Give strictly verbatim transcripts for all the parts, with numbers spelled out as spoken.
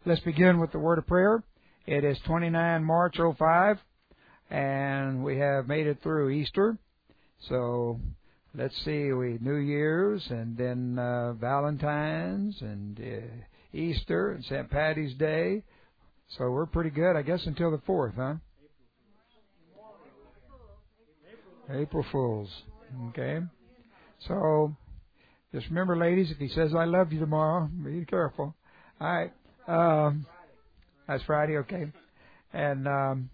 Let's begin with the word of prayer. It is twenty-nine March oh five, and we have made it through Easter. So let's see, we New Year's, and then uh, Valentine's, and uh, Easter, and Saint Patty's Day. So we're pretty good, I guess, until the fourth, huh? April Fools. Okay. So just remember, ladies, if he says I love you tomorrow, be careful. All right. Um, that's Friday, okay. And um,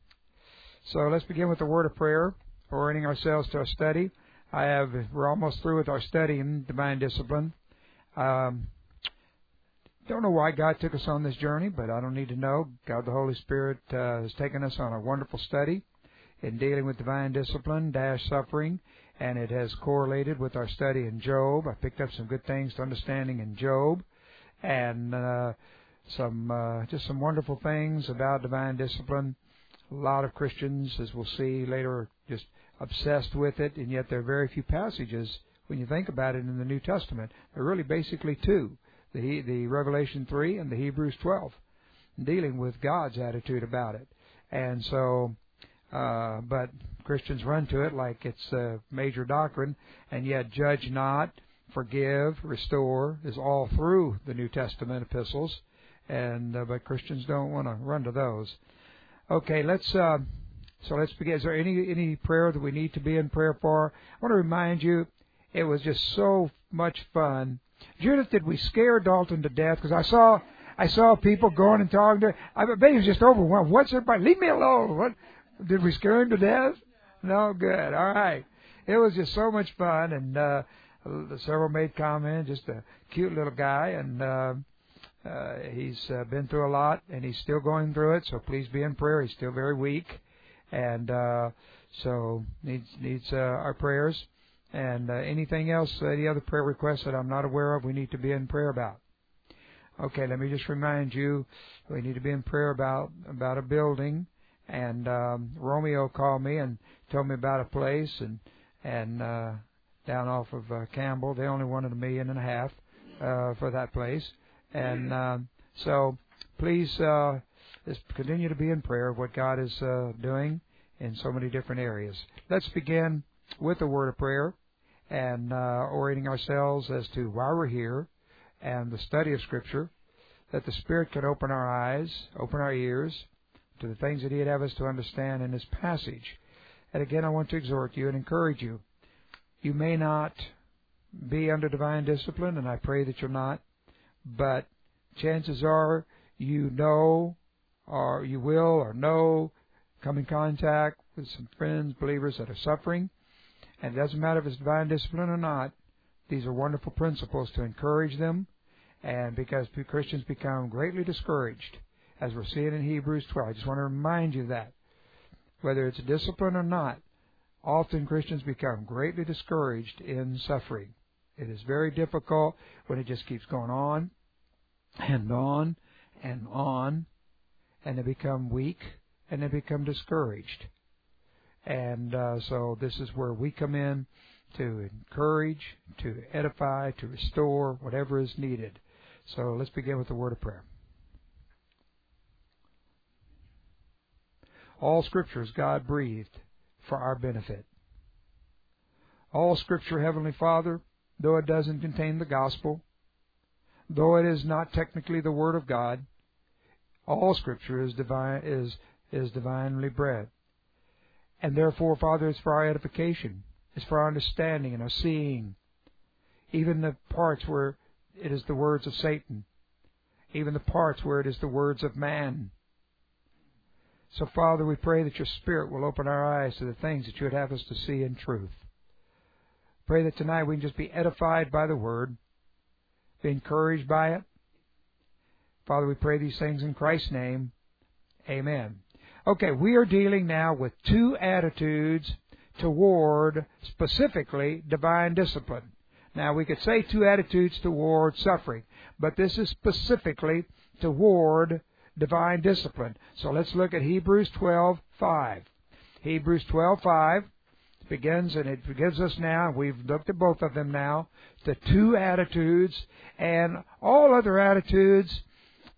so let's begin with the word of prayer, orienting ourselves to our study. I have we're almost through with our study in divine discipline. Um, don't know why God took us on this journey, but I don't need to know. God the Holy Spirit uh, has taken us on a wonderful study in dealing with divine discipline dash suffering, and it has correlated with our study in Job. I picked up some good things to understanding in Job, and uh, some uh, just some wonderful things about divine discipline. A lot of Christians, as we'll see later, are just obsessed with it, and yet there are very few passages, when you think about it, in the New Testament. There are really basically two, the, the Revelation three and the Hebrews twelve, dealing with God's attitude about it. And so, uh, but Christians run to it like it's a major doctrine, and yet judge not, forgive, restore is all through the New Testament epistles, and uh, but Christians don't want to run to those. Okay, let's uh, so let's begin. Is there any any prayer that we need to be in prayer for? I want to remind you, it was just so much fun. Judith, did we scare Dalton to death? Because I saw I saw people going and talking to her. I bet he was just overwhelmed. What's everybody? Leave me alone. What? Did we scare him to death? No, good. All right. It was just so much fun, and uh, several made comments. Just a cute little guy, and uh, uh, he's uh, been through a lot, and he's still going through it. So please be in prayer. He's still very weak, and uh, so needs needs uh, our prayers. And uh, anything else, any other prayer requests that I'm not aware of, we need to be in prayer about. Okay, let me just remind you, we need to be in prayer about about a building. And um, Romeo called me and told me about a place, and and uh, down off of uh, Campbell, they only wanted a million and a half uh, for that place. And um, so please uh, just continue to be in prayer of what God is uh, doing in so many different areas. Let's begin with a word of prayer and uh, orienting ourselves as to why we're here and the study of Scripture, that the Spirit can open our eyes, open our ears to the things that He'd have us to understand in this passage. And again, I want to exhort you and encourage you. You may not be under divine discipline, and I pray that you're not, but chances are you know, or you will, or know, come in contact with some friends, believers that are suffering. And it doesn't matter if it's divine discipline or not. These are wonderful principles to encourage them, and because Christians become greatly discouraged, as we're seeing in Hebrews twelve. I just want to remind you of that. Whether it's discipline or not, often Christians become greatly discouraged in suffering. It is very difficult when it just keeps going on and on and on, and they become weak and they become discouraged. And uh, so this is where we come in to encourage, to edify, to restore, whatever is needed. So let's begin with the word of prayer. All Scripture is God-breathed for our benefit. All Scripture, Heavenly Father, though it doesn't contain the gospel, though it is not technically the Word of God, all Scripture is divine, is, is divinely bred. And therefore, Father, it's for our edification. It's for our understanding and our seeing. Even the parts where it is the words of Satan. Even the parts where it is the words of man. So, Father, we pray that your Spirit will open our eyes to the things that you would have us to see in truth. Pray that tonight we can just be edified by the Word, be encouraged by it. Father, we pray these things in Christ's name. Amen. Okay, we are dealing now with two attitudes toward, specifically, divine discipline. Now, we could say two attitudes toward suffering, but this is specifically toward divine discipline. So let's look at Hebrews twelve five. Hebrews twelve five begins, and it gives us now, we've looked at both of them now, the two attitudes, and all other attitudes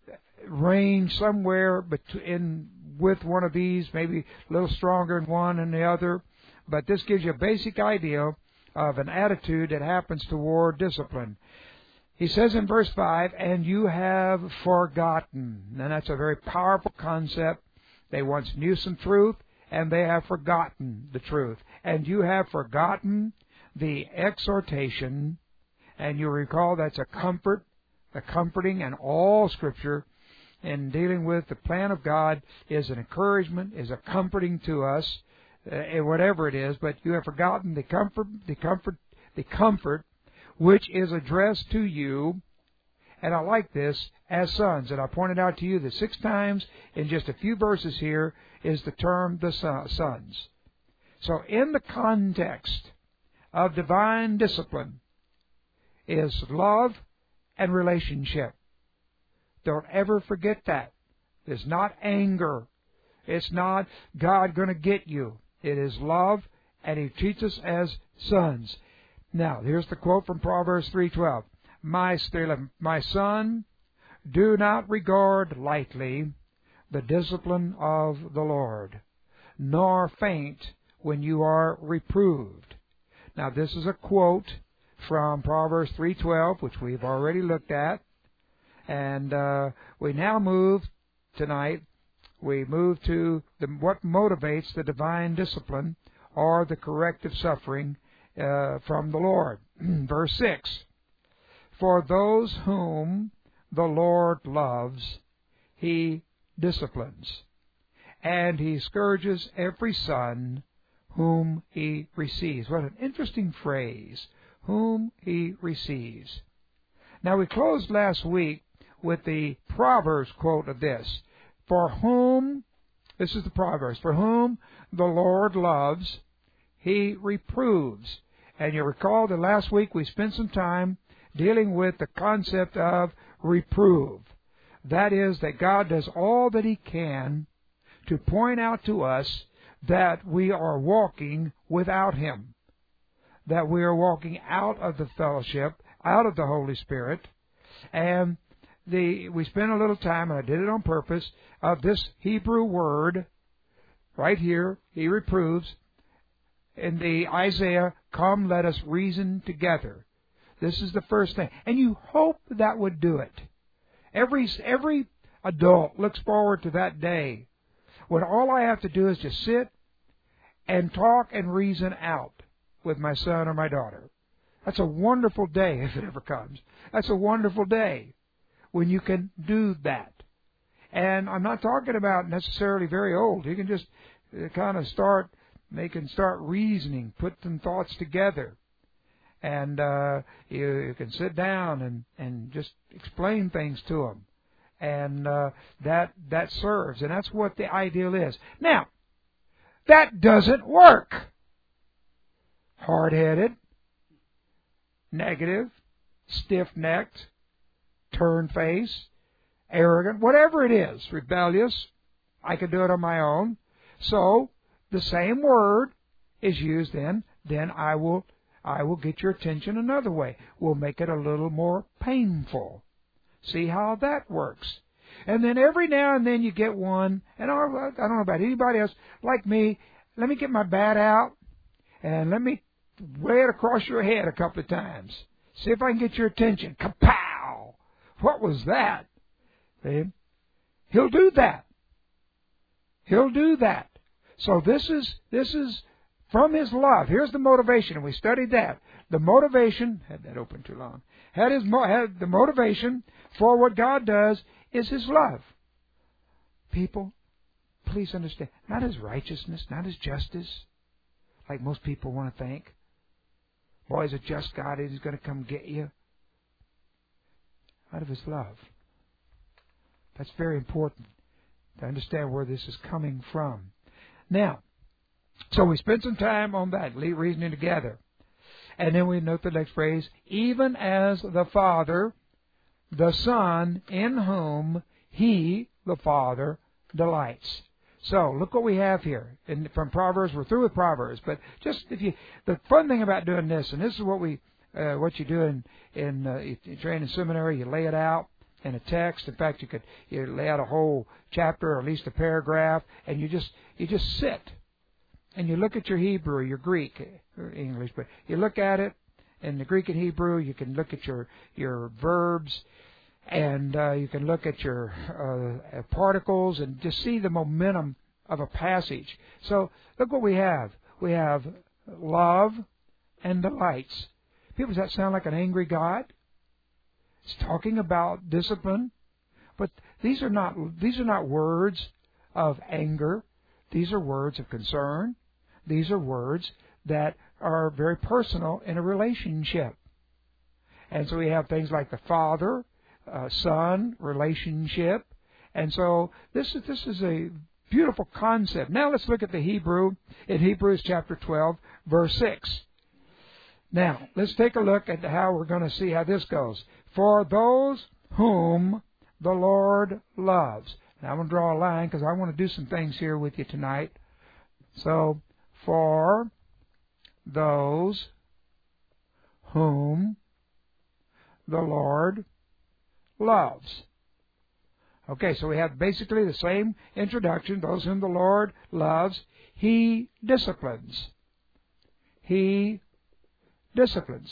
range somewhere between with one of these, maybe a little stronger in one than the other. But this gives you a basic idea of an attitude that happens toward discipline. He says in verse five, and you have forgotten. And that's a very powerful concept. They once knew some truth, and they have forgotten the truth. And you have forgotten the exhortation. And you recall that's a comfort, a comforting, and all Scripture in dealing with the plan of God is an encouragement, is a comforting to us, uh, whatever it is. But you have forgotten the comfort, the comfort, the comfort, which is addressed to you, and I like this, as sons. And I pointed out to you that six times in just a few verses here is the term the sons. So in the context of divine discipline is love and relationship. Don't ever forget that. It's not anger. It's not God going to get you. It is love, and He treats us as sons. Now, here's the quote from Proverbs three twelve. My, my son, do not regard lightly the discipline of the Lord, nor faint when you are reproved. Now, this is a quote from Proverbs three twelve, which we've already looked at. And uh, we now move tonight, we move to the, what motivates the divine discipline or the corrective suffering uh, from the Lord. Verse six, for those whom the Lord loves, He disciplines, and He scourges every son whom He receives. What an interesting phrase, whom He receives. Now, we closed last week with the Proverbs quote of this, for whom, this is the Proverbs, for whom the Lord loves, He reproves. And you recall that last week we spent some time dealing with the concept of reprove. That is, that God does all that He can to point out to us that we are walking without Him, that we are walking out of the fellowship, out of the Holy Spirit. And the we spent a little time, and I did it on purpose, of this Hebrew word right here. He reproves in the Isaiah, come, let us reason together. This is the first thing. And you hope that would do it. Every, every adult looks forward to that day when all I have to do is just sit and talk and reason out with my son or my daughter. That's a wonderful day if it ever comes. That's a wonderful day when you can do that. And I'm not talking about necessarily very old. You can just kind of start, they can start reasoning, put some thoughts together. And uh, you, you can sit down and, and just explain things to them. And uh, that that serves. And that's what the ideal is. Now, that doesn't work. Hard-headed, negative, stiff-necked, turn-faced, arrogant, whatever it is, rebellious. I can do it on my own. So the same word is used then. Then I will I will get your attention another way. We'll make it a little more painful. See how that works. And then every now and then you get one, and I don't know about anybody else, like me, let me get my bat out, and let me lay it across your head a couple of times. See if I can get your attention. Kapow! What was that? See? He'll do that. He'll do that. So this is this is from His love. Here's the motivation, and we studied that. The motivation, had that open too long, had, his, had the motivation for what God does is His love. People, please understand, not His righteousness, not His justice, like most people want to think. Boy, He's a just God, He's going to come get you. Out of His love. That's very important to understand where this is coming from. Now, so we spent some time on that, reasoning together. And then we note the next phrase, even as the Father, the Son, in whom He, the Father, delights. So, look what we have here. And from Proverbs, we're through with Proverbs, but just if you, the fun thing about doing this, and this is what we, uh, what you do in, in, uh, in training seminary, you lay it out, in a text. In fact, you could you lay out a whole chapter or at least a paragraph, and you just you just sit and you look at your Hebrew, your Greek, or English, but you look at it in the Greek and Hebrew. You can look at your your verbs, and uh, you can look at your uh, particles, and just see the momentum of a passage. So look what we have. We have love and delights. People, does that sound like an angry God? It's talking about discipline, but these are not these are not words of anger. These are words of concern. These are words that are very personal in a relationship. And so we have things like the father, uh, son relationship, and so this is this is a beautiful concept. Now let's look at the Hebrew in Hebrews chapter twelve, verse six. Now, let's take a look at how we're going to see how this goes. For those whom the Lord loves. Now, I'm going to draw a line because I want to do some things here with you tonight. So, for those whom the Lord loves. Okay, so we have basically the same introduction. Those whom the Lord loves, He disciplines. He disciplines.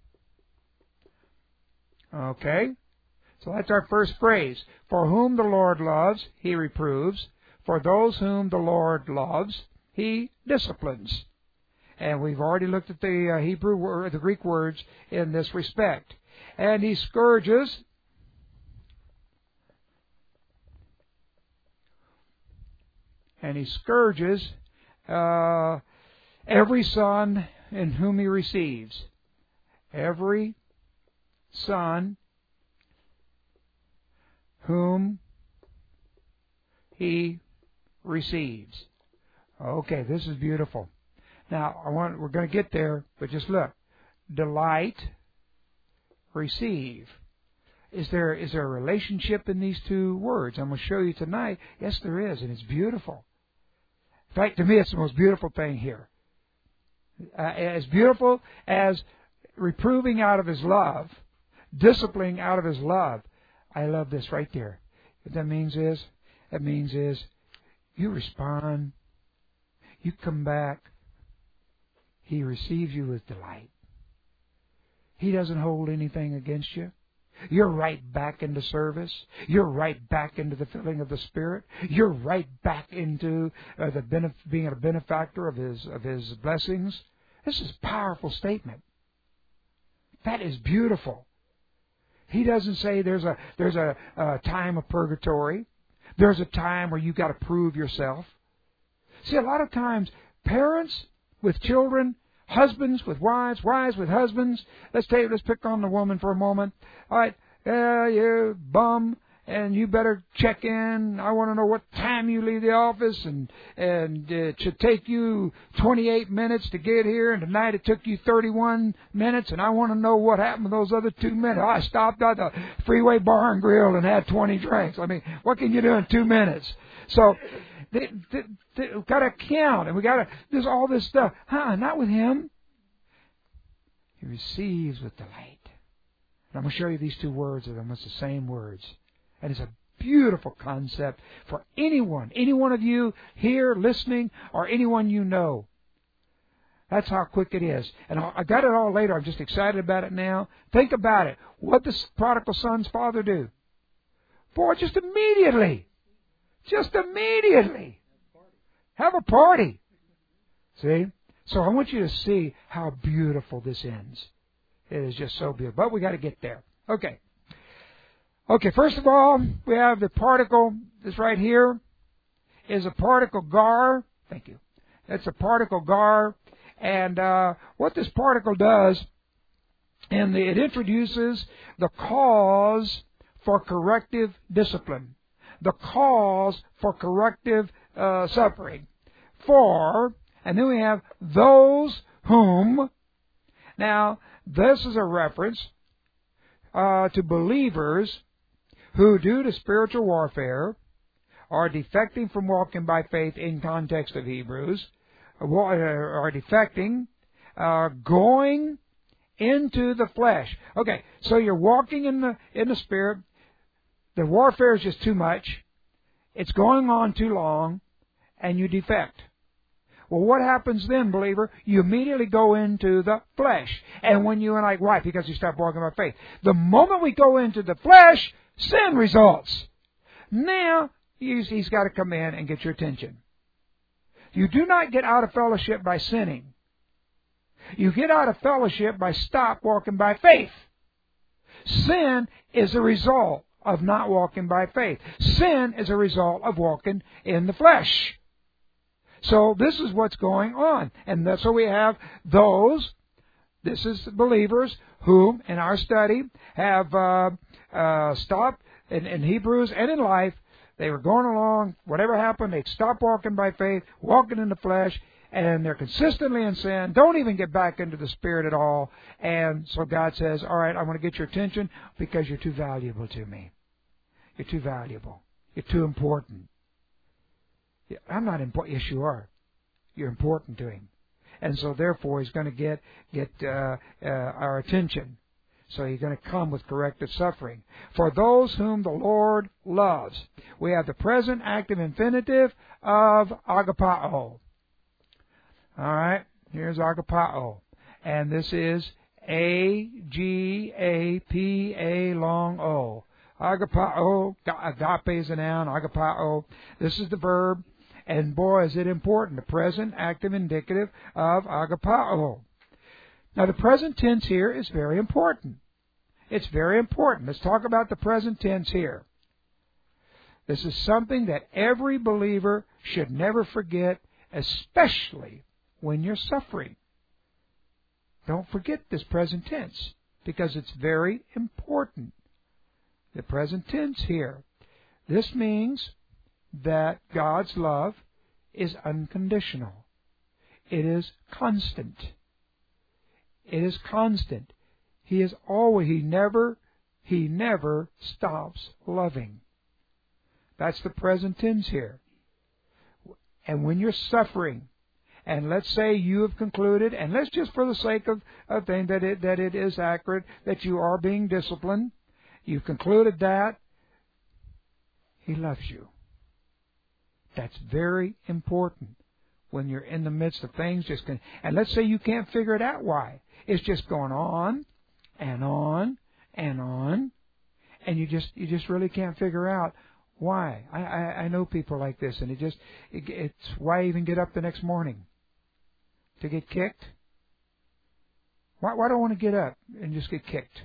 Okay? So that's our first phrase. For whom the Lord loves, He reproves. For those whom the Lord loves, He disciplines. And we've already looked at the uh, Hebrew word, the Greek words in this respect. And He scourges. And He scourges uh, every son in whom He receives. Every son whom He receives. Okay, this is beautiful. Now, I want we're going to get there, but just look. Delight, receive. Is there is there a relationship in these two words? I'm going to show you tonight. Yes, there is, and it's beautiful. In fact, to me, it's the most beautiful thing here. Uh, as beautiful as reproving out of His love, disciplining out of His love. I love this right there. What that means is, that means is, you respond, you come back, He receives you with delight. He doesn't hold anything against you. You're right back into service. You're right back into the filling of the Spirit. You're right back into uh, the benef- being a benefactor of His of His blessings. This is a powerful statement. That is beautiful. He doesn't say there's a there's a, a time of purgatory. There's a time where you've got to prove yourself. See, a lot of times, parents with children, husbands with wives, wives with husbands. Let's take let's pick on the woman for a moment. All right, uh, you bum, and you better check in. I want to know what time you leave the office, and and it should take you twenty-eight minutes to get here, and tonight it took you thirty-one minutes, and I want to know what happened with those other two minutes. I stopped at the Freeway Bar and Grill and had twenty drinks. I mean, what can you do in two minutes? So they, they, they, we've got to count, and we got to. There's all this stuff. Huh? Not with Him. He receives with delight. And I'm going to show you these two words of them. It's the same words. And it's a beautiful concept for anyone, any one of you here listening, or anyone you know. That's how quick it is. And I got it all later. I'm just excited about it now. Think about it. What does prodigal son's father do? Boy, just immediately. Just immediately. Have a party. See? So I want you to see how beautiful this ends. It is just so beautiful. But we got to get there. Okay. Okay, first of all, we have the particle, this right here, is a particle gar. Thank you. That's a particle gar. And uh, what this particle does, and it introduces the cause for corrective discipline. The cause for corrective uh, suffering. For, and then we have those whom. Now, this is a reference uh, to believers who, due to spiritual warfare, are defecting from walking by faith in context of Hebrews, are defecting, uh, going into the flesh. Okay, so you're walking in the in the Spirit, the warfare is just too much, it's going on too long, and you defect. Well, what happens then, believer? You immediately go into the flesh. And when you and I, why? Because you stop walking by faith. The moment we go into the flesh, sin results. Now, he's, he's got to come in and get your attention. You do not get out of fellowship by sinning. You get out of fellowship by stop walking by faith. Sin is a result of not walking by faith. Sin is a result of walking in the flesh. So this is what's going on. And that's so we have those, this is believers, whom in our study have uh, uh, stopped in, in Hebrews and in life. They were going along, whatever happened, they stopped walking by faith, walking in the flesh, and they're consistently in sin, don't even get back into the Spirit at all. And so God says, all right, I want to get your attention because you're too valuable to me. You're too valuable. You're too important. I'm not important. Yes, you are. You're important to Him. And so therefore He's going to get get uh, uh, our attention. So He's going to come with corrective suffering. For those whom the Lord loves. We have the present active infinitive of agapao. All right, here's agapao. And this is A G A P A long O. Agapao, agape is a noun, agapao. This is the verb. And boy, is it important, the present active indicative of agapao. Now, the present tense here is very important. It's very important. Let's talk about the present tense here. This is something that every believer should never forget, especially when you're suffering. Don't forget this present tense, because it's very important. The present tense here. This means that God's love is unconditional. It is constant. It is constant. He is always, he never, he never stops loving. That's the present tense here. And when you're suffering, and let's say you have concluded, and let's just for the sake of a thing that it, that it is accurate, that you are being disciplined, you've concluded that, He loves you. That's very important when you're in the midst of things. Just can, and let's say you can't figure it out why. It's just going on and on and on, and you just you just really can't figure out why. I, I, I know people like this, and it just it, it's why even get up the next morning to get kicked. Why why do I want to get up and just get kicked?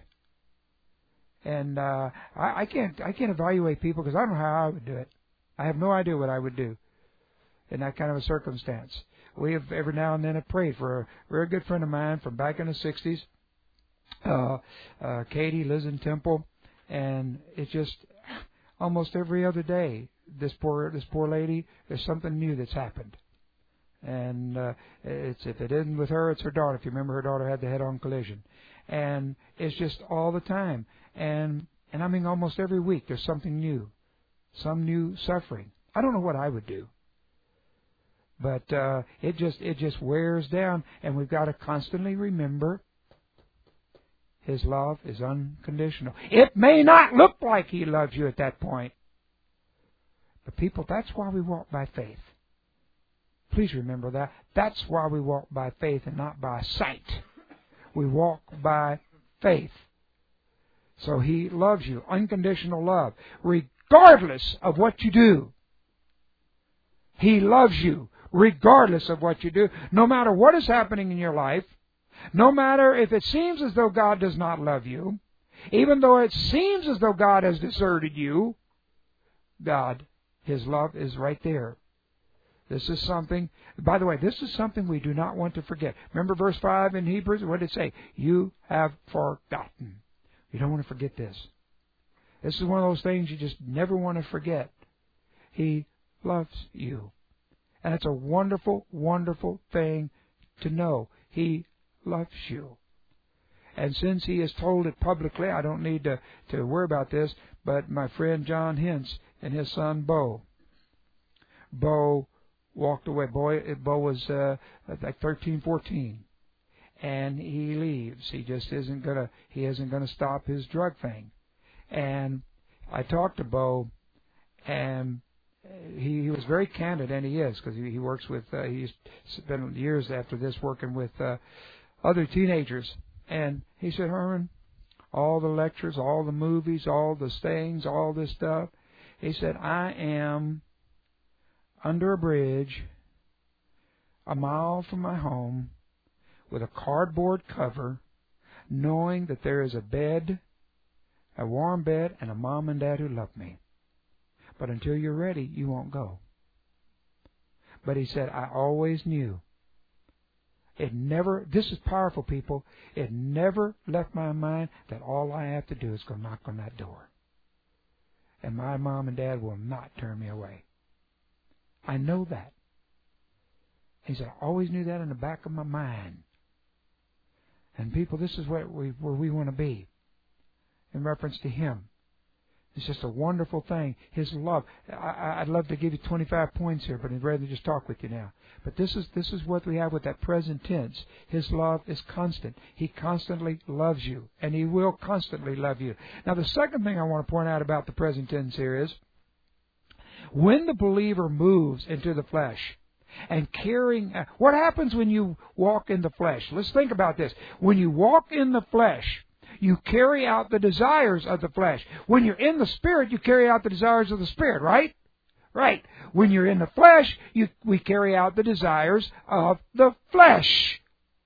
And uh, I, I can't I can't evaluate people because I don't know how I would do it. I have no idea what I would do in that kind of a circumstance. We have every now and then have prayed for a very good friend of mine from back in the sixties, uh, uh, Katie, lives in Temple, and it's just almost every other day, this poor this poor lady, there's something new that's happened. And uh, it's if it isn't with her, it's her daughter. If you remember, her daughter had the head-on collision, and it's just all the time. And and I mean, almost every week there's something new. Some new suffering. I don't know what I would do, but uh, it just it just wears down, and we've got to constantly remember His love is unconditional. It may not look like He loves you at that point, but people, that's why we walk by faith. Please remember that. That's why we walk by faith and not by sight. We walk by faith. So He loves you, unconditional love. Regardless of what you do. He loves you regardless of what you do. No matter what is happening in your life, no matter if it seems as though God does not love you, even though it seems as though God has deserted you, God, His love is right there. This is something, by the way, this is something we do not want to forget. Remember verse five in Hebrews? What did it say? You have forgotten. You don't want to forget this. This is one of those things you just never want to forget. He loves you. And it's a wonderful, wonderful thing to know. He loves you. And since He has told it publicly, I don't need to, to worry about this, but my friend John Hintz and his son Bo. Bo walked away. Bo, Bo was uh, like thirteen, fourteen. And he leaves. He just isn't gonna, he isn't gonna stop his drug thing. And I talked to Bo, and he, he was very candid, and he is, because he, he works with, uh, he's spent years after this working with uh, other teenagers. And he said, Herman, all the lectures, all the movies, all the things, all this stuff, he said, I am under a bridge a mile from my home with a cardboard cover, knowing that there is a bed, a warm bed, and a mom and dad who love me. But until you're ready, you won't go. But he said, I always knew. It never, this is powerful, people, it never left my mind that all I have to do is go knock on that door. And my mom and dad will not turn me away. I know that. He said, I always knew that in the back of my mind. And people, this is where we, where we want to be in reference to Him. It's just a wonderful thing. His love. I, I'd love to give you twenty-five points here, but I'd rather just talk with you now. But this is this is what we have with that present tense. His love is constant. He constantly loves you, and He will constantly love you. Now, the second thing I want to point out about the present tense here is when the believer moves into the flesh and carrying... What happens when you walk in the flesh? Let's think about this. When you walk in the flesh, you carry out the desires of the flesh. When you're in the Spirit, you carry out the desires of the Spirit, right? Right. When you're in the flesh, you, we carry out the desires of the flesh.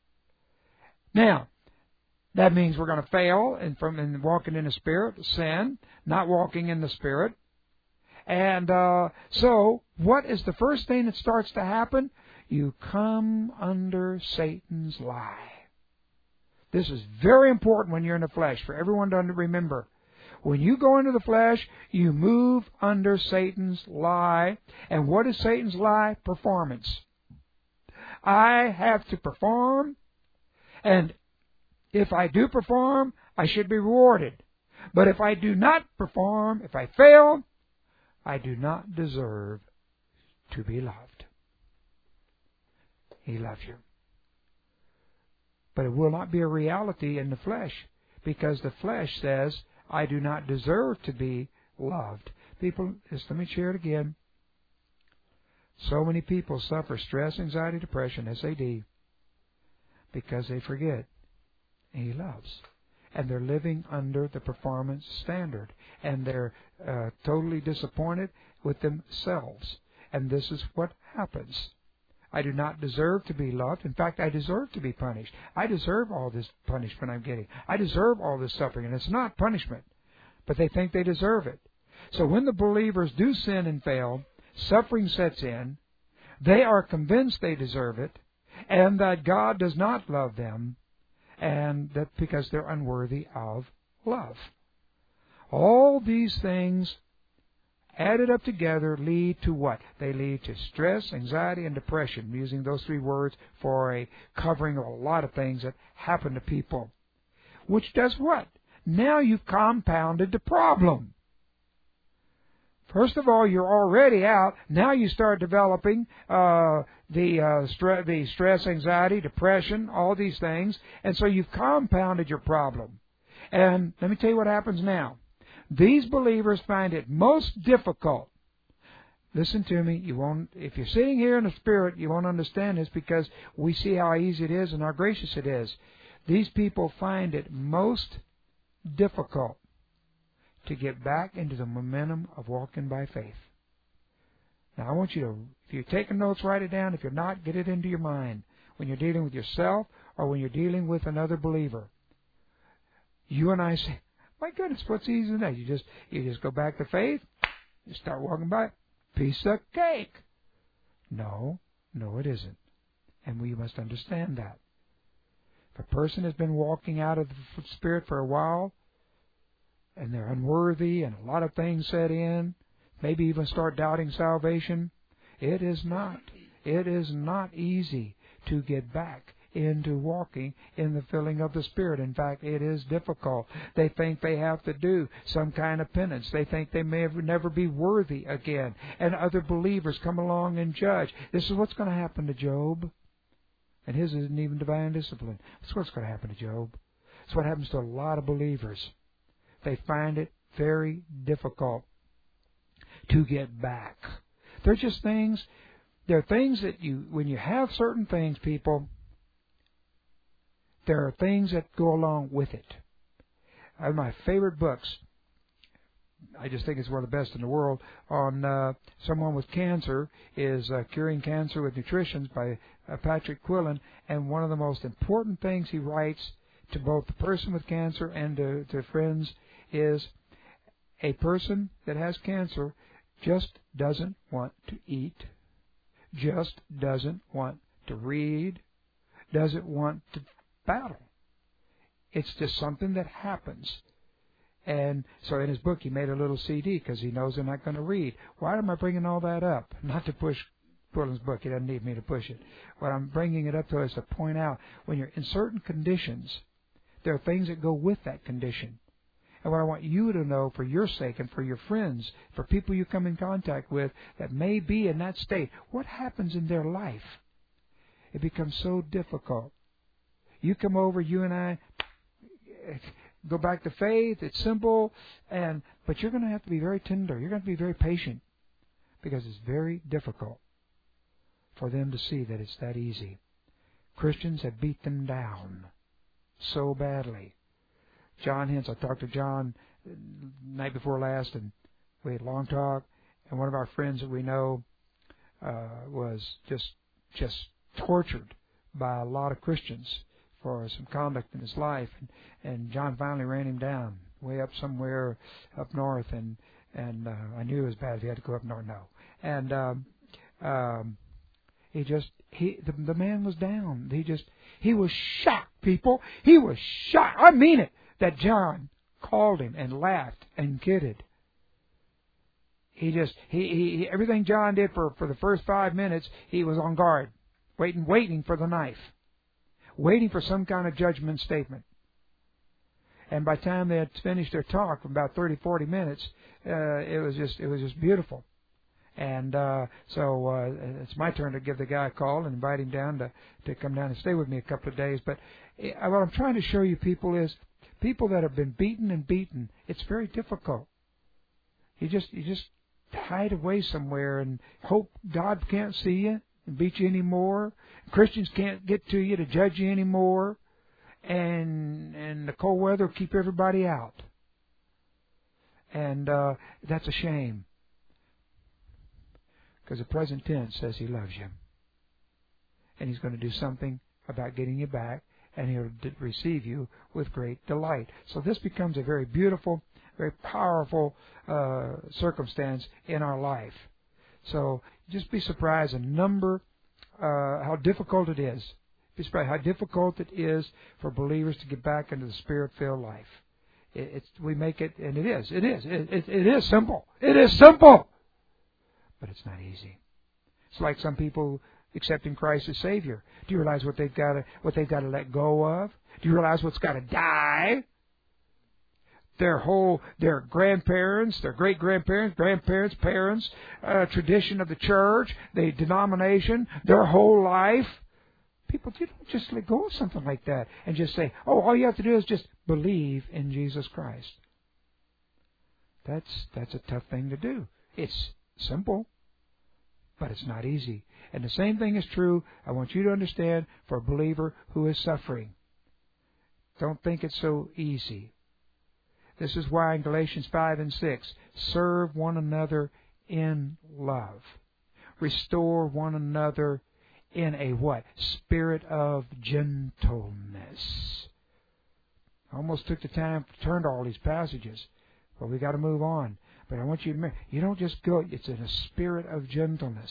Now, that means we're going to fail in, from in walking in the Spirit, sin, not walking in the Spirit. And uh, so, what is the first thing that starts to happen? You come under Satan's lie. This is very important when you're in the flesh, for everyone to remember. When you go into the flesh, you move under Satan's lie. And what is Satan's lie? Performance. I have to perform, and if I do perform, I should be rewarded. But if I do not perform, if I fail, I do not deserve to be loved. He loves you. But it will not be a reality in the flesh, because the flesh says, I do not deserve to be loved. People, just let me share it again. So many people suffer stress, anxiety, depression, S A D, because they forget He loves. And they're living under the performance standard. And they're uh, totally disappointed with themselves. And this is what happens. I do not deserve to be loved. In fact, I deserve to be punished. I deserve all this punishment I'm getting. I deserve all this suffering. And it's not punishment. But they think they deserve it. So when the believers do sin and fail, suffering sets in. They are convinced they deserve it. And that God does not love them. And that because they're unworthy of love. All these things added up together lead to what? They lead to stress, anxiety, and depression, using those three words for a covering of a lot of things that happen to people. Which does what? Now you've compounded the problem. First of all, you're already out. Now you start developing uh, the, uh, stre- the stress, anxiety, depression, all these things. And so you've compounded your problem. And let me tell you what happens now. These believers find it most difficult. Listen to me. You won't, if you're sitting here in the Spirit, you won't understand this, because we see how easy it is and how gracious it is. These people find it most difficult to get back into the momentum of walking by faith. Now, I want you to, if you're taking notes, write it down. If you're not, get it into your mind when you're dealing with yourself or when you're dealing with another believer. You and I say, my goodness, what's easy than that? You just, you just go back to faith, you start walking by, piece of cake. No, no, it isn't. And we must understand that. If a person has been walking out of the Spirit for a while, and they're unworthy, and a lot of things set in, maybe even start doubting salvation, it is not, it is not easy to get back into walking in the filling of the Spirit. In fact, it is difficult. They think they have to do some kind of penance. They think they may never be worthy again. And other believers come along and judge. This is what's going to happen to Job. And his isn't even divine discipline. That's what's going to happen to Job. It's what happens to a lot of believers. They find it very difficult to get back. They're just things, they're things that you, when you have certain things, people, there are things that go along with it. One of my favorite books, I just think it's one of the best in the world, on uh, someone with cancer, is uh, Curing Cancer with Nutrition by uh, Patrick Quillen. And one of the most important things he writes to both the person with cancer and to, to friends is a person that has cancer just doesn't want to eat, just doesn't want to read, doesn't want to battle. It's just something that happens. And so in his book, he made a little C D because he knows they're not going to read. Why am I bringing all that up? Not to push Quillen's book. He doesn't need me to push it. What I'm bringing it up to is to point out when you're in certain conditions, there are things that go with that condition. And what I want you to know for your sake and for your friends, for people you come in contact with that may be in that state, what happens in their life? It becomes so difficult. You come over, you and I go back to faith. It's simple, and but you're going to have to be very tender. You're going to be very patient because it's very difficult for them to see that it's that easy. Christians have beat them down so badly. John Hintz, I talked to John the night before last, and we had a long talk, and one of our friends that we know uh, was just just tortured by a lot of Christians for some conduct in his life, and, and John finally ran him down way up somewhere up north, and and uh, I knew it was bad if he had to go up north. No, and um, um, he just he the, the man was down. He just he was shocked, people. He was shocked. I mean it. That John called him and laughed and kidded. He just he, he everything John did for, for the first five minutes, he was on guard, waiting waiting for the knife, waiting for some kind of judgment statement. And by the time they had finished their talk, about thirty, forty minutes, uh, it was just it was just beautiful. And uh, so uh, it's my turn to give the guy a call and invite him down to, to come down and stay with me a couple of days. But what I'm trying to show you, people, is people that have been beaten and beaten, it's very difficult. You just you just hide away somewhere and hope God can't see you and beat you anymore. Christians can't get to you to judge you anymore. And and the cold weather will keep everybody out. And uh, that's a shame. Because the present tense says He loves you. And He's going to do something about getting you back. And He'll d- receive you with great delight. So this becomes a very beautiful, very powerful uh, circumstance in our life. So just be surprised a number, uh, how difficult it is. Be surprised how difficult it is for believers to get back into the Spirit-filled life. It, it's, we make it, and it is, it is, it, it, it is simple. It is simple. But it's not easy. It's like some people accepting Christ as Savior. Do you realize what they've got to what they've got to let go of? Do you realize what's got to die? Their whole, their grandparents, their great grandparents, grandparents, parents, uh, tradition of the church, the denomination, their whole life. People, you don't just let go of something like that and just say, "Oh, all you have to do is just believe in Jesus Christ." That's that's a tough thing to do. It's simple, but it's not easy. And the same thing is true, I want you to understand, for a believer who is suffering. Don't think it's so easy. This is why in Galatians five and six, serve one another in love. Restore one another in a what? Spirit of gentleness. I almost took the time to turn to all these passages, but we got to move on. But I want you to remember, you don't just go, it's in a spirit of gentleness.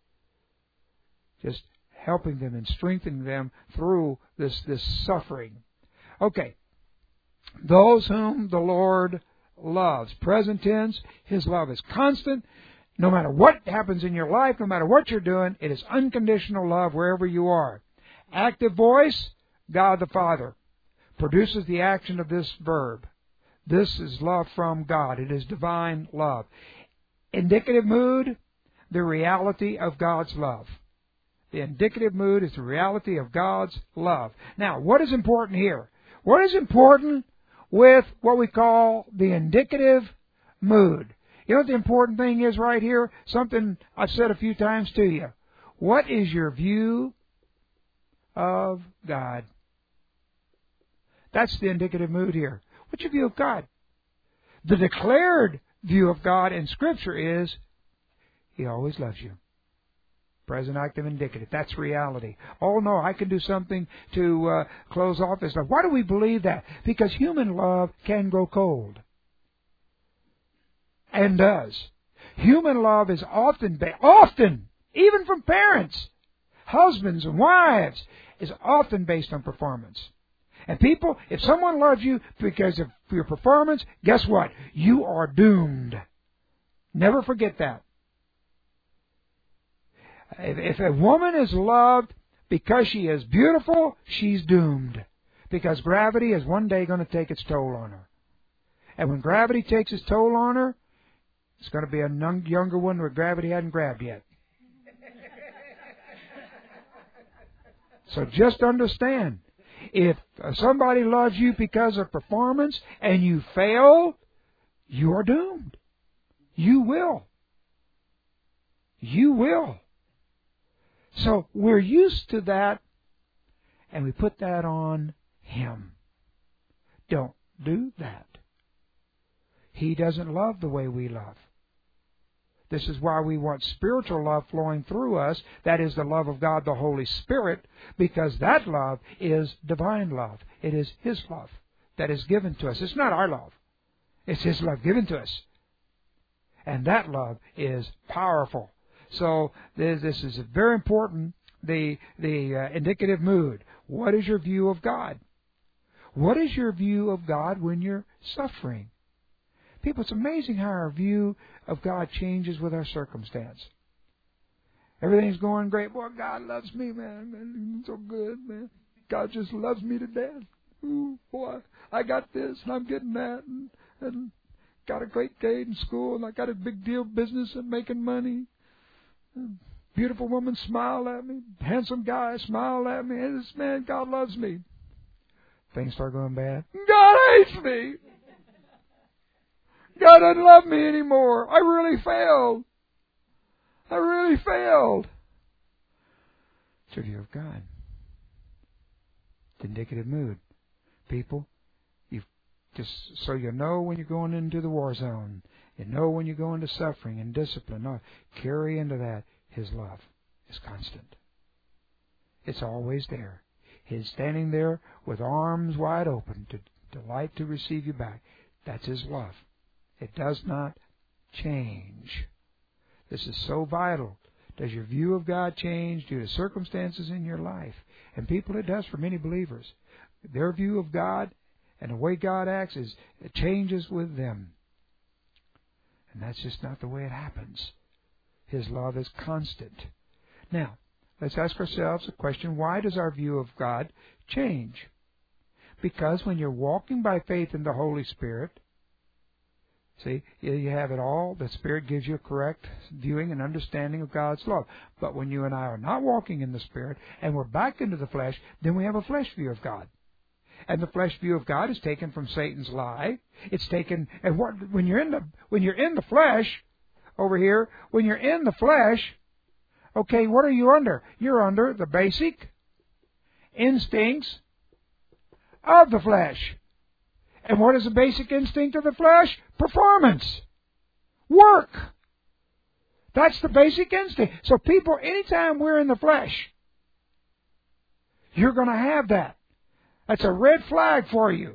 Just helping them and strengthening them through this, this suffering. Okay. Those whom the Lord loves. Present tense, His love is constant. No matter what happens in your life, no matter what you're doing, it is unconditional love wherever you are. Active voice, God the Father produces the action of this verb. This is love from God. It is divine love. Indicative mood, the reality of God's love. The indicative mood is the reality of God's love. Now, what is important here? What is important with what we call the indicative mood. You know what the important thing is right here? Something I've said a few times to you. What is your view of God? That's the indicative mood here. What's your view of God? The declared view of God in Scripture is He always loves you. Present, active, indicative. That's reality. Oh, no, I can do something to uh, close off this love. Why do we believe that? Because human love can grow cold. And does. Human love is often, ba- often, even from parents, husbands and wives, is often based on performance. And people, if someone loves you because of your performance, guess what? You are doomed. Never forget that. If, if a woman is loved because she is beautiful, she's doomed. Because gravity is one day going to take its toll on her. And when gravity takes its toll on her, it's going to be a young, younger one where gravity hadn't grabbed yet. So just understand, if somebody loves you because of performance and you fail, you are doomed. You will. You will. So we're used to that, and we put that on Him. Don't do that. He doesn't love the way we love. This is why we want spiritual love flowing through us. That is the love of God, the Holy Spirit, because that love is divine love. It is His love that is given to us. It's not our love. It's His love given to us. And that love is powerful. So this, this is very important, the, the uh, indicative mood. What is your view of God? What is your view of God when you're suffering? People, it's amazing how our view of God changes with our circumstance. Everything's going great. Boy, God loves me, man. man he's so good, man. God just loves me to death. Ooh, boy, I got this and I'm getting that, and, and got a great grade in school, and I got a big deal business and making money. And beautiful woman smiled at me. Handsome guy smiled at me. And this man, God loves me. Things start going bad. God hates me. God doesn't love me anymore. I really failed. I really failed. It's your view of God. It's indicative mood. People, you just so you know when you're going into the war zone, you know when you go into suffering and discipline. No, carry into that His love is constant. It's always there. He's standing there with arms wide open to delight to receive you back. That's His love. It does not change. This is so vital. Does your view of God change due to circumstances in your life? And people, it does for many believers. Their view of God and the way God acts is it changes with them. And that's just not the way it happens. His love is constant. Now, let's ask ourselves a question. Why does our view of God change? Because when you're walking by faith in the Holy Spirit, see, you have it all. The Spirit gives you a correct viewing and understanding of God's love. But when you and I are not walking in the Spirit and we're back into the flesh, then we have a flesh view of God. And the flesh view of God is taken from Satan's lie. It's taken, and what, when you're in the when you're in the flesh, over here, when you're in the flesh, okay, what are you under? You're under the basic instincts of the flesh. And what is the basic instinct of the flesh? Performance. Work. That's the basic instinct. So people, anytime we're in the flesh, you're going to have that. That's a red flag for you.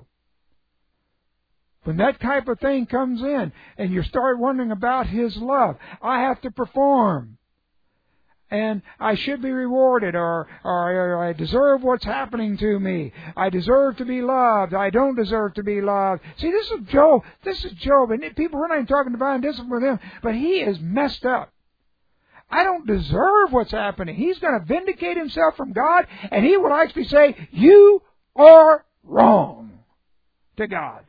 When that type of thing comes in and you start wondering about His love, I have to perform. And I should be rewarded, or, or I deserve what's happening to me. I deserve to be loved. I don't deserve to be loved. See, this is Job. This is Job. And people, we're not even talking divine discipline with him, but he is messed up. I don't deserve what's happening. He's going to vindicate himself from God, and he will actually say, you are wrong to God.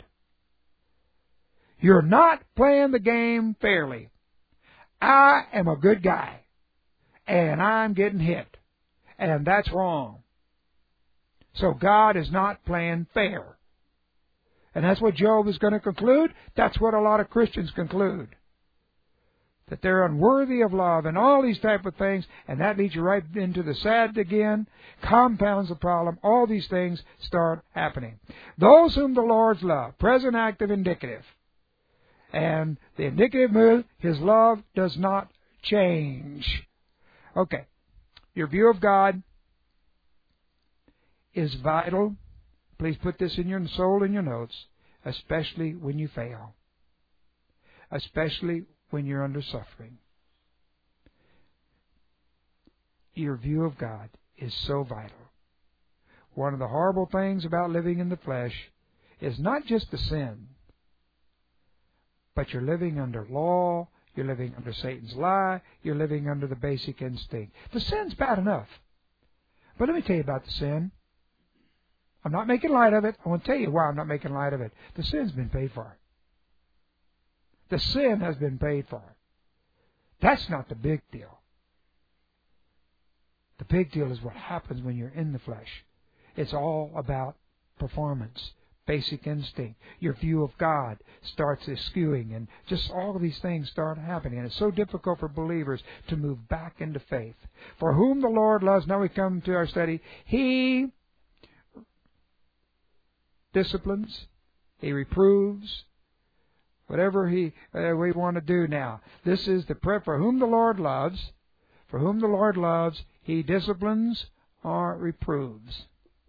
You're not playing the game fairly. I am a good guy. And I'm getting hit. And that's wrong. So God is not playing fair. And that's what Job is going to conclude. That's what a lot of Christians conclude. That they're unworthy of love and all these type of things. And that leads you right into the sad again. Compounds the problem. All these things start happening. Those whom the Lord loves. Present, active, indicative. And the indicative mood, His love does not change. Okay. Your view of God is vital. Please put this in your soul in your notes. Especially when you fail. Especially when you're under suffering. Your view of God is so vital. One of the horrible things about living in the flesh is not just the sin, but you're living under law, you're living under Satan's lie, you're living under the basic instinct. The sin's bad enough. But let me tell you about the sin. I'm not making light of it. I want to tell you why I'm not making light of it. The sin's been paid for. The sin has been paid for. That's not the big deal. The big deal is what happens when you're in the flesh. It's all about performance, basic instinct. Your view of God starts eschewing, and just all of these things start happening. And it's so difficult for believers to move back into faith. For whom the Lord loves, now we come to our study, He disciplines, He reproves, whatever he uh, we want to do now. This is the prayer. For whom the Lord loves, for whom the Lord loves, He disciplines or reproves.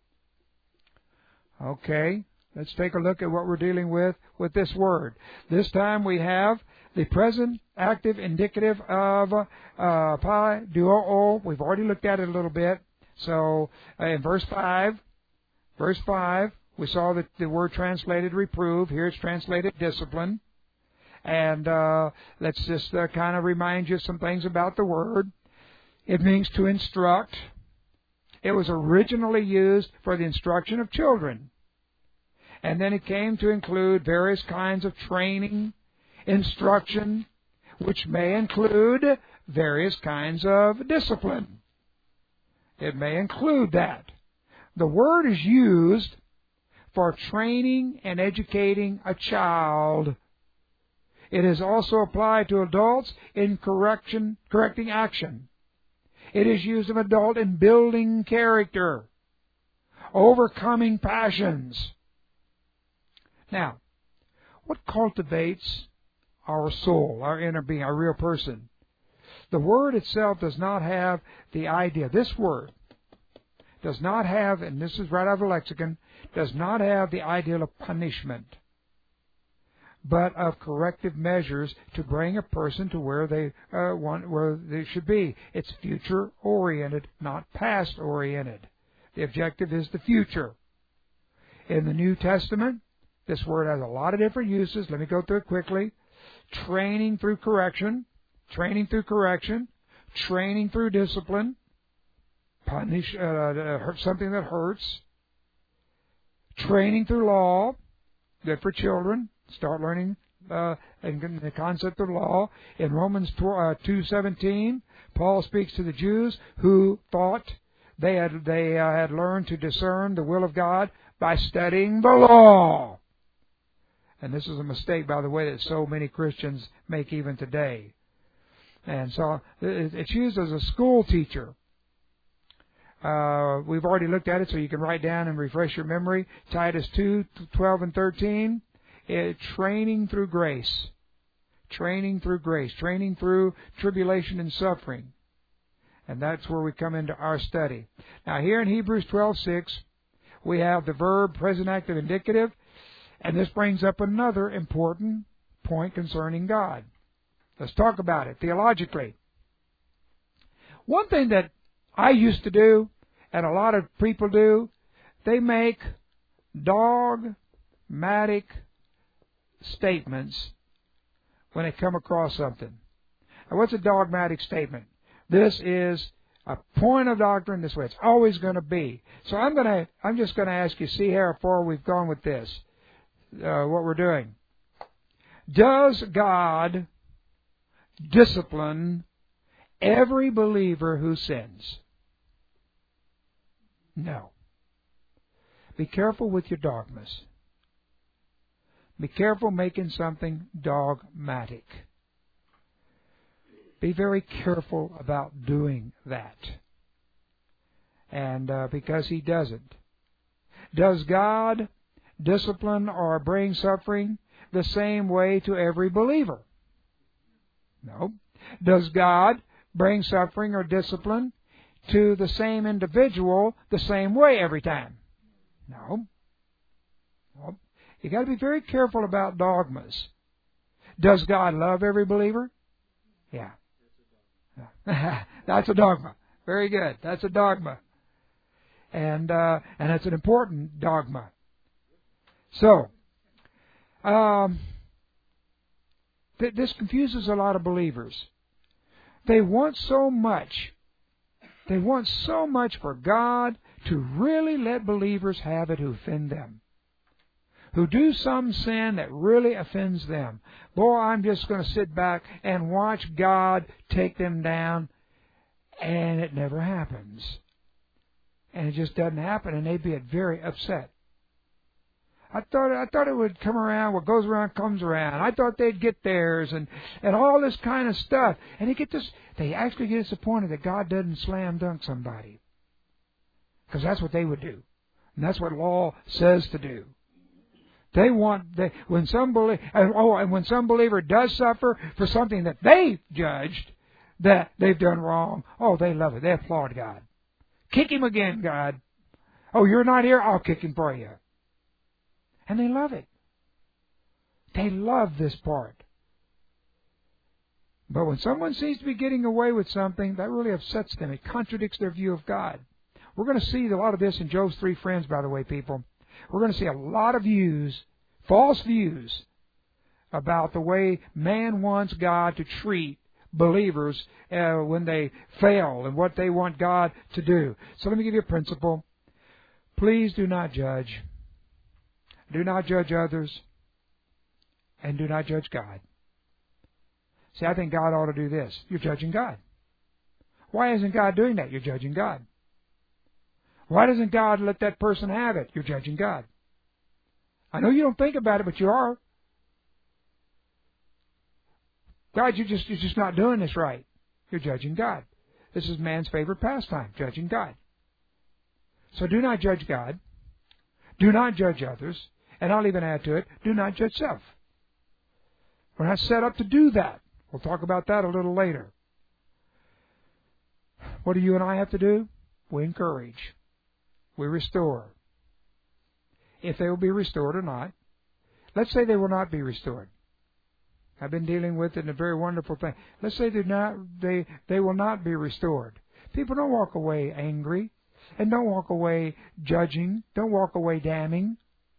Okay, let's take a look at what we're dealing with with this word. This time we have the present active indicative of uh, pi duo. We've already looked at it a little bit. So uh, in verse five, verse five, we saw that the word translated reprove. Here it's translated discipline. And uh, let's just uh, kind of remind you some things about the word. It means to instruct. It was originally used for the instruction of children. And then it came to include various kinds of training, instruction, which may include various kinds of discipline. It may include that. The word is used for training and educating a child. It is also applied to adults in correction, correcting action. It is used of an adult in building character, overcoming passions. Now, what cultivates our soul, our inner being, our real person? The word itself does not have the idea. This word does not have, and this is right out of the lexicon, does not have the ideal of punishment, but of corrective measures to bring a person to where they uh, want, where they should be. It's future-oriented, not past-oriented. The objective is the future. In the New Testament, this word has a lot of different uses. Let me go through it quickly. Training through correction, training through correction, training through discipline, punish uh, uh, something that hurts, training through law, good for children. Start learning uh, the concept of law. In Romans two seventeen, Paul speaks to the Jews who thought they had they uh, had learned to discern the will of God by studying the law. And this is a mistake, by the way, that so many Christians make even today. And so it's used as a school teacher. Uh, we've already looked at it, so you can write down and refresh your memory. Titus two twelve and thirteen. It, training through grace. Training through grace. Training through tribulation and suffering. And that's where we come into our study. Now here in Hebrews twelve six, we have the verb present active indicative. And this brings up another important point concerning God. Let's talk about it theologically. One thing that I used to do, and a lot of people do, they make dogmatic statements when they come across something. Now, what's a dogmatic statement? This is a point of doctrine this way. It's always going to be. So I'm going to, I'm just going to ask you, see how far we've gone with this, uh, what we're doing. Does God discipline every believer who sins? No. Be careful with your dogmas. Be careful making something dogmatic. Be very careful about doing that. And uh, because He doesn't. Does God discipline or bring suffering the same way to every believer? No. Does God bring suffering or discipline to the same individual the same way every time? No. No. You got to be very careful about dogmas. Does God love every believer? Yeah. That's a dogma. Very good. That's a dogma. And uh, and it's an important dogma. So, um, th- this confuses a lot of believers. They want so much. They want so much for God to really let believers have it who offend them, who do some sin that really offends them. Boy, I'm just going to sit back and watch God take them down, and it never happens. And it just doesn't happen, and they'd be very upset. I thought I thought it would come around. What goes around comes around. I thought they'd get theirs, and, and all this kind of stuff. And they get this. They actually get disappointed that God doesn't slam dunk somebody, because that's what they would do, and that's what law says to do. They want they when some belie- and, oh, and when some believer does suffer for something that they judged that they've done wrong, oh, they love it. They applaud God. Kick him again, God. Oh, you're not here? I'll kick him for you. And they love it. They love this part. But when someone seems to be getting away with something, that really upsets them. It contradicts their view of God. We're going to see a lot of this in Job's three friends, by the way, people. We're going to see a lot of views, false views, about the way man wants God to treat believers uh, when they fail and what they want God to do. So let me give you a principle. Please do not judge. Do not judge others. And do not judge God. See, I think God ought to do this. You're judging God. Why isn't God doing that? You're judging God. Why doesn't God let that person have it? You're judging God. I know you don't think about it, but you are. God, you're just, you're just not doing this right. You're judging God. This is man's favorite pastime, judging God. So do not judge God. Do not judge others. And I'll even add to it, do not judge self. We're not set up to do that. We'll talk about that a little later. What do you and I have to do? We encourage. We restore. If they will be restored or not. Let's say they will not be restored. I've been dealing with it in a very wonderful thing. Let's say they're not, they, they will not be restored. People, don't walk away angry. And don't walk away judging. Don't walk away damning.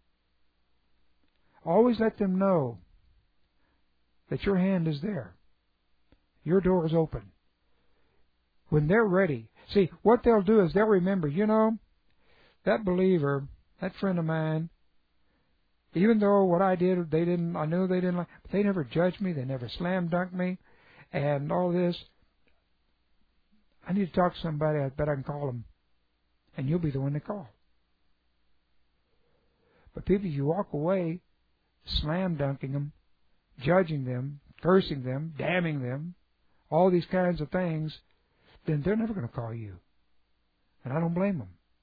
Always let them know that your hand is there. Your door is open. When they're ready. See, what they'll do is they'll remember, you know, that believer, that friend of mine, even though what I did, they didn't, I knew they didn't like, but they never judged me, they never slam dunked me, and all this. I need to talk to somebody, I bet I can call them. And you'll be the one to call. But people, you walk away slam dunking them, judging them, cursing them, damning them, all these kinds of things, then they're never going to call you. And I don't blame them.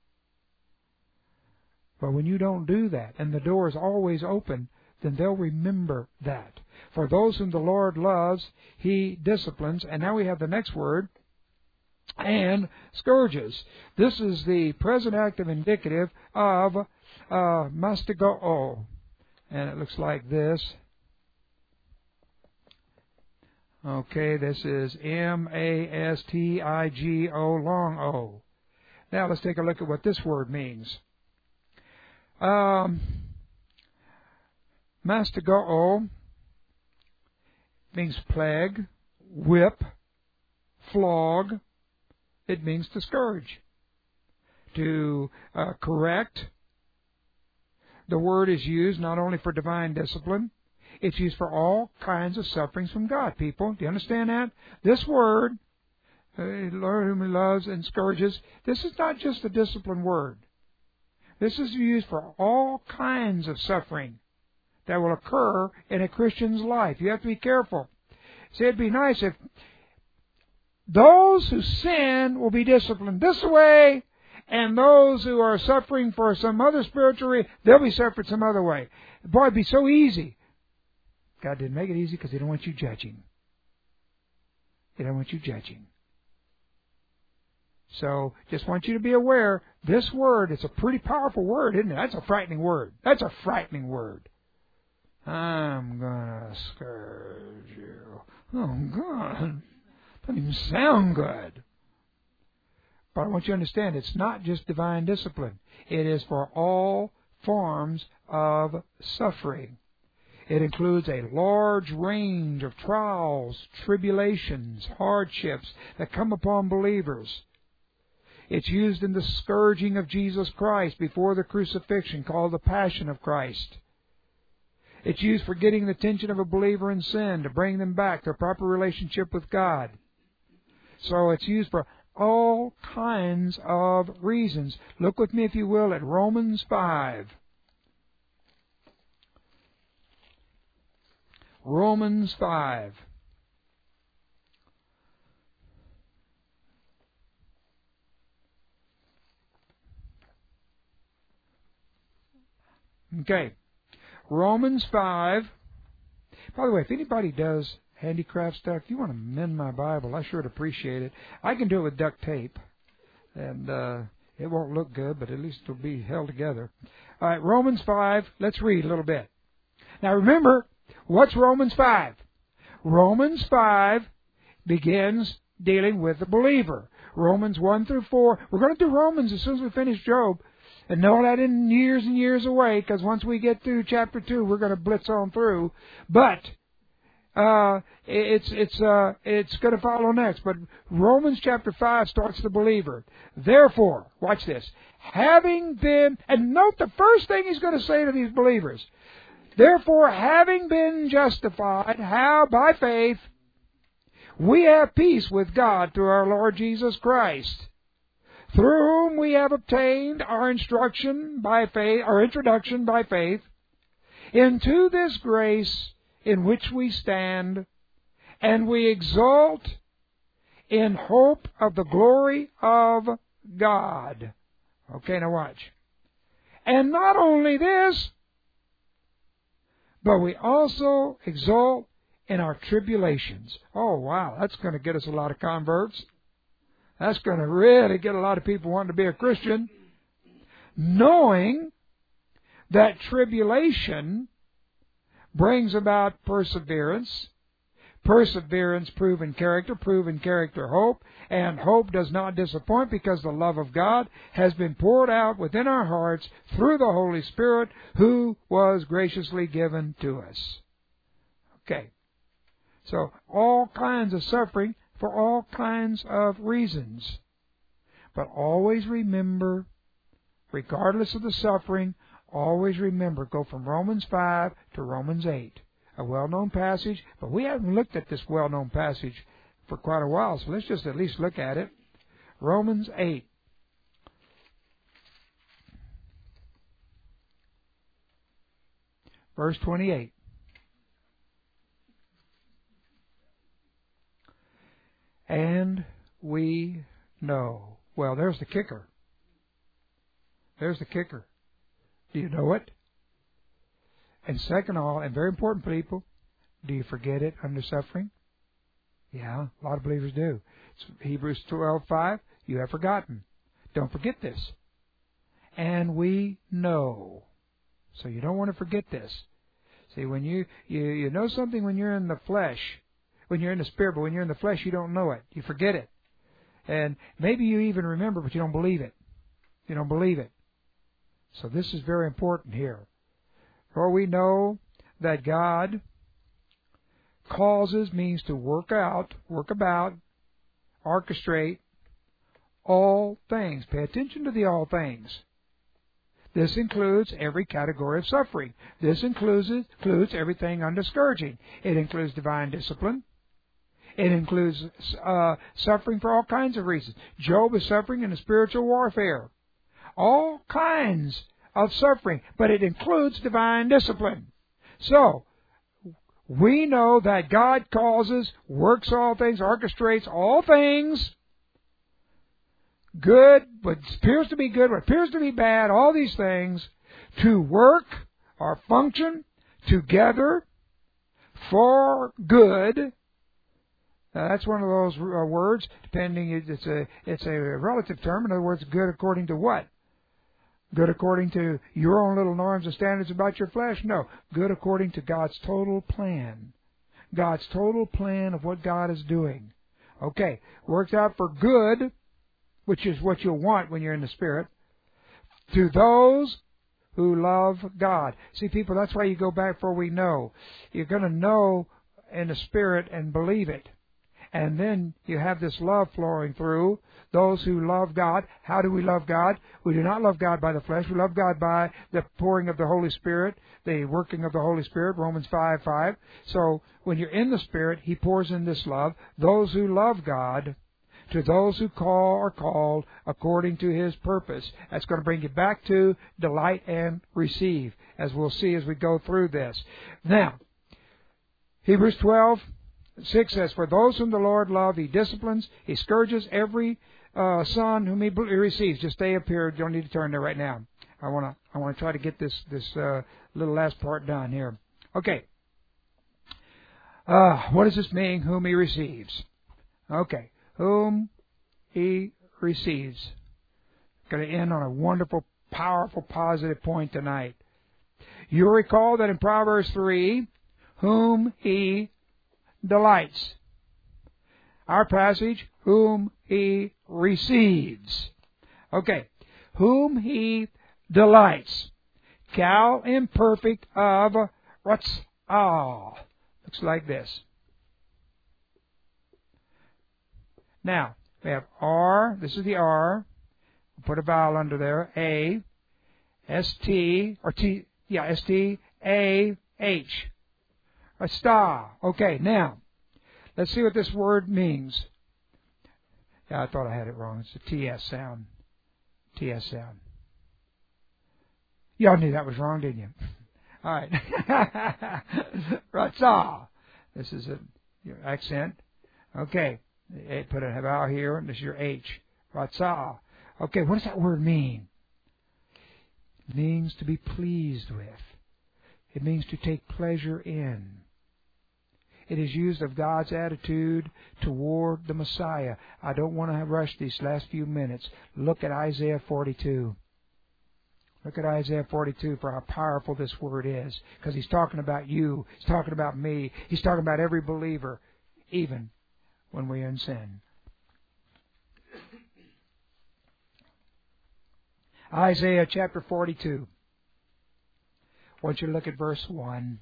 But when you don't do that, and the door is always open, then they'll remember that. For those whom the Lord loves, He disciplines. And now we have the next word, and scourges. This is the present active indicative of uh, mastigoo. And it looks like this. Okay, this is M A S T I G O, long O. Now let's take a look at what this word means. Um, mastigoo means plague, whip, flog. It means to scourge, to uh, correct. The word is used not only for divine discipline, it's used for all kinds of sufferings from God, people. Do you understand that? This word, uh, Lord whom He loves and scourges, this is not just a discipline word. This is used for all kinds of suffering that will occur in a Christian's life. You have to be careful. See, it'd be nice if those who sin will be disciplined this way, and those who are suffering for some other spiritual reason, they'll be suffering some other way. Boy, it'd be so easy. God didn't make it easy because He don't want you judging. He don't want you judging. So, just want you to be aware, this word, it's a pretty powerful word, isn't it? That's a frightening word. That's a frightening word. I'm gonna scourge you. Oh, God. Doesn't even sound good. But I want you to understand, it's not just divine discipline. It is for all forms of suffering. It includes a large range of trials, tribulations, hardships that come upon believers. It's used in the scourging of Jesus Christ before the crucifixion, called the Passion of Christ. It's used for getting the attention of a believer in sin, to bring them back to a proper relationship with God. So it's used for all kinds of reasons. Look with me, if you will, at Romans five. Romans five. Okay. Romans five. By the way, if anybody does handicraft stuff, if you want to mend my Bible, I sure would appreciate it. I can do it with duct tape, and uh, it won't look good, but at least it'll be held together. All right, Romans five. Let's read a little bit. Now remember, what's Romans five? Romans five begins dealing with the believer. Romans one through four. We're going to do Romans as soon as we finish Job. And know that in years and years away, because once we get through chapter two, we're going to blitz on through. But uh, it's it's uh, it's going to follow next. But Romans chapter five starts the believer. Therefore, watch this. Having been, and note the first thing he's going to say to these believers. Therefore, having been justified, how? By faith, we have peace with God through our Lord Jesus Christ, through whom we have obtained our instruction by faith, our introduction by faith, into this grace in which we stand, and we exult in hope of the glory of God. Okay, now watch. And not only this, but we also exult in our tribulations. Oh, wow, that's going to get us a lot of converts. That's going to really get a lot of people wanting to be a Christian, knowing that tribulation brings about perseverance, perseverance proven character, proven character hope, and hope does not disappoint because the love of God has been poured out within our hearts through the Holy Spirit who was graciously given to us. Okay, so all kinds of suffering for all kinds of reasons. But always remember, regardless of the suffering, always remember, go from Romans five to Romans eight. A well-known passage, but we haven't looked at this well-known passage for quite a while, so let's just at least look at it. Romans eight. Verse twenty-eight. And we know. Well, there's the kicker. There's the kicker. Do you know it? And second of all, and very important for people, do you forget it under suffering? Yeah, a lot of believers do. It's Hebrews twelve five, you have forgotten. Don't forget this. And we know. So you don't want to forget this. See, when you, you, you know something when you're in the flesh, when you're in the spirit, but when you're in the flesh, you don't know it. You forget it. And maybe you even remember, but you don't believe it. You don't believe it. So this is very important here. For we know that God causes, means to work out, work about, orchestrate all things. Pay attention to the all things. This includes every category of suffering. This includes, includes everything under scourging. It includes divine discipline. It includes uh, suffering for all kinds of reasons. Job is suffering in a spiritual warfare. All kinds of suffering, but it includes divine discipline. So, we know that God causes, works all things, orchestrates all things, good, what appears to be good, what appears to be bad, all these things, to work or function together for good. Now, that's one of those uh, words, depending, it's a, it's a relative term. In other words, good according to what? Good according to your own little norms and standards about your flesh? No. Good according to God's total plan. God's total plan of what God is doing. Okay. Works out for good, which is what you'll want when you're in the Spirit, to those who love God. See, people, that's why you go back for we know. You're going to know in the Spirit and believe it. And then you have this love flowing through those who love God. How do we love God? We do not love God by the flesh. We love God by the pouring of the Holy Spirit, the working of the Holy Spirit, Romans five five. So when you're in the Spirit, He pours in this love. Those who love God, to those who call are called according to His purpose. That's going to bring you back to delight and receive, as we'll see as we go through this. Now, Hebrews twelve six says, for those whom the Lord loves, He disciplines, He scourges every uh, son whom He receives. Just stay up here. You don't need to turn there right now. I want to I want to try to get this this uh, little last part done here. Okay. Uh, what does this mean? Whom He receives. Okay. Whom He receives. Going to end on a wonderful, powerful, positive point tonight. You'll recall that in Proverbs three, whom He delights. Our passage, whom He receives. Okay. Whom He delights. Cal imperfect of ratzah. Looks like this. Now, we have R. This is the R. We'll put a vowel under there. A. S T. Or T. Yeah, S T. A. H. A star. Okay, now, let's see what this word means. Yeah, I thought I had it wrong. It's a T S sound. T S sound. Y'all knew that was wrong, didn't you? All right. Ratzah. This is a your accent. Okay. Put a vowel here, and this is your H. Ratzah. Okay, what does that word mean? It means to be pleased with. It means to take pleasure in. It is used of God's attitude toward the Messiah. I don't want to rush these last few minutes. Look at Isaiah forty-two. Look at Isaiah forty-two for how powerful this word is. Because He's talking about you. He's talking about me. He's talking about every believer, even when we are in sin. Isaiah chapter forty-two. I want you to look at verse one.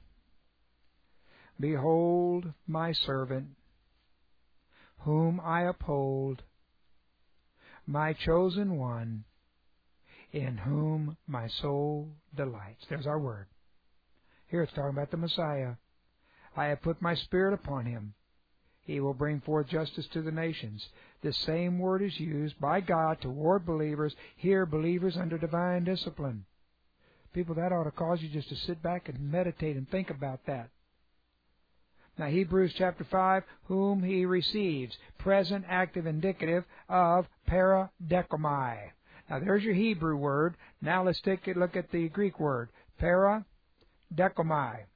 Behold my servant, whom I uphold, my chosen one, in whom my soul delights. There's our word. Here it's talking about the Messiah. I have put my Spirit upon Him. He will bring forth justice to the nations. This same word is used by God toward believers. Here, believers under divine discipline. People, that ought to cause you just to sit back and meditate and think about that. Now, Hebrews chapter five, whom He receives. Present, active, indicative of paradekomai. Now, there's your Hebrew word. Now, let's take a look at the Greek word. Paradekomai.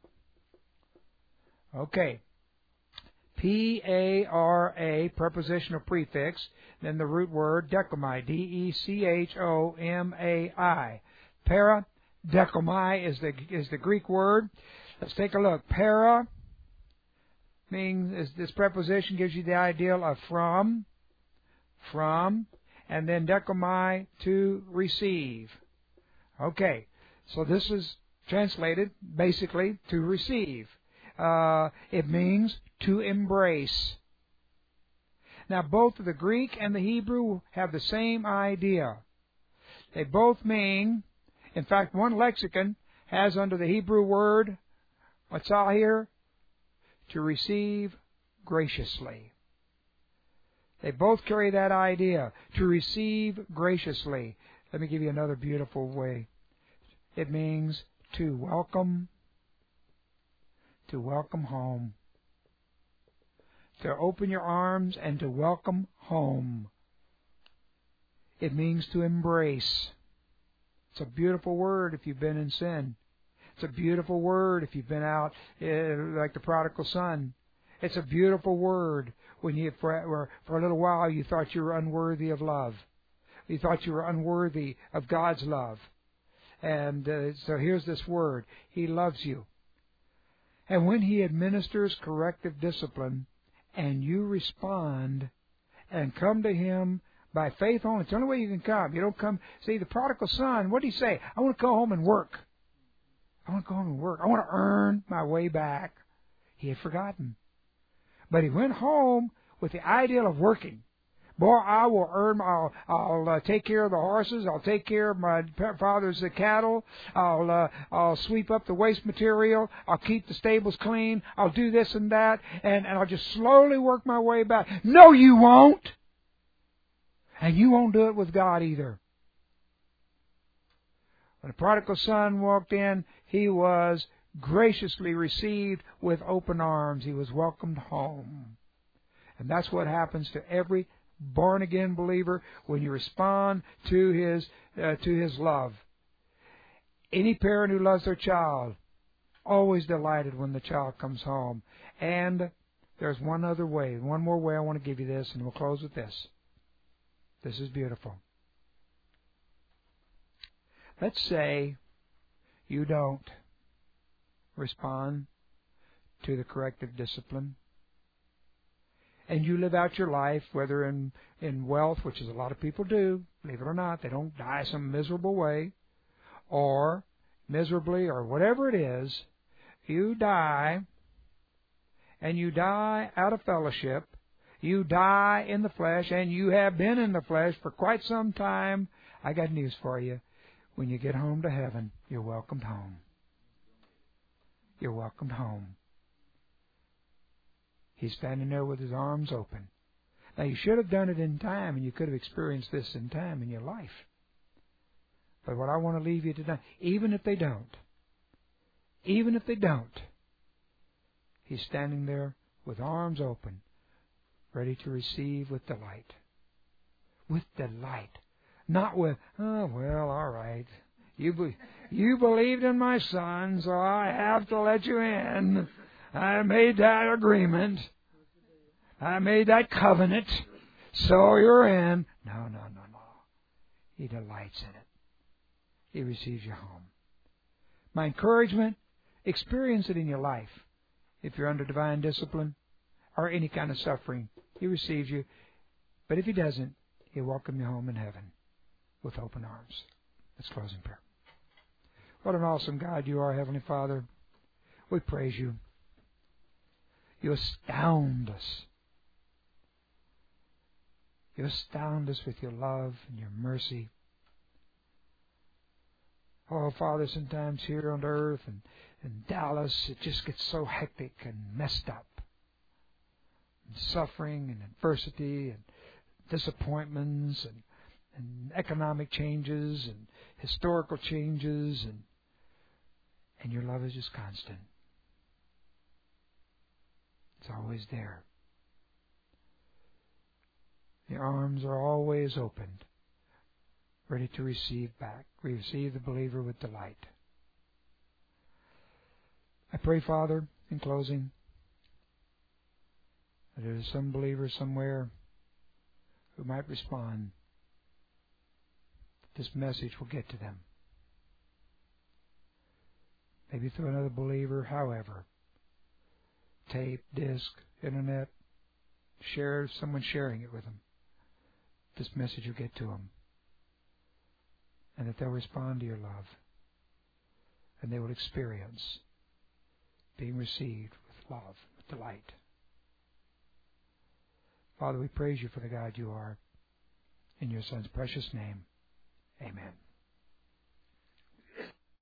Okay. P A R A, prepositional prefix, then the root word, dekomai, D E C H O M A I. Paradekomai is the, is the Greek word. Let's take a look. Para means, is this preposition gives you the idea of from, from, and then dekomai, to receive. Okay, so this is translated basically to receive. Uh, it means to embrace. Now, both the Greek and the Hebrew have the same idea. They both mean, in fact, one lexicon has under the Hebrew word, what's all here? To receive graciously. They both carry that idea, to receive graciously. Let me give you another beautiful way. It means to welcome to welcome home. To open your arms and to welcome home. It means to embrace. It's a beautiful word if you've been in sin. It's a beautiful word if you've been out uh, like the prodigal son. It's a beautiful word when you, for, for a little while, you thought you were unworthy of love. You thought you were unworthy of God's love. And uh, so here's this word. He loves you. And when He administers corrective discipline, and you respond and come to Him by faith only. It's the only way you can come. You don't come. See, the prodigal son, what did he say? I want to go home and work. I want to go home and work. I want to earn my way back. He had forgotten. But he went home with the ideal of working. Boy, I will earn, I'll, I'll uh, take care of the horses. I'll take care of my father's uh, cattle. I'll, uh, I'll sweep up the waste material. I'll keep the stables clean. I'll do this and that. And, and I'll just slowly work my way back. No, you won't. And you won't do it with God either. When the prodigal son walked in, he was graciously received with open arms. He was welcomed home. And that's what happens to every born-again believer when you respond to his uh, to his love. Any parent who loves their child, always delighted when the child comes home. And there's one other way, one more way I want to give you this, and we'll close with this. This is beautiful. Let's say you don't respond to the corrective discipline, and you live out your life, whether in, in wealth, which is a lot of people do, believe it or not, they don't die some miserable way, or miserably, or whatever it is, you die, and you die out of fellowship, you die in the flesh, and you have been in the flesh for quite some time. I got news for you. When you get home to heaven, you're welcomed home. You're welcomed home. He's standing there with His arms open. Now, you should have done it in time, and you could have experienced this in time in your life. But what I want to leave you today, even if they don't, even if they don't, He's standing there with arms open, ready to receive with delight. With delight. Not with, oh, well, all right. You be, you believed in my son, so I have to let you in. I made that agreement. I made that covenant. So you're in. No, no, no, no. He delights in it. He receives you home. My encouragement, experience it in your life. If you're under divine discipline or any kind of suffering, He receives you. But if He doesn't, He'll welcome you home in heaven with open arms. Let's close in prayer. What an awesome God You are, Heavenly Father. We praise You. You astound us. You astound us with Your love and Your mercy. Oh, Father, sometimes here on earth and in Dallas, it just gets so hectic and messed up. And suffering and adversity and disappointments and, and economic changes and historical changes, and and Your love is just constant. It's always there. Your arms are always opened, ready to receive back, receive the believer with delight. I pray, Father, in closing, that there is some believer somewhere who might respond, that this message will get to them. Maybe through another believer, however. Tape, disc, internet, share, someone sharing it with them. This message will get to them. And that they'll respond to Your love. And they will experience being received with love, with delight. Father, we praise You for the God You are. In Your Son's precious name, amen.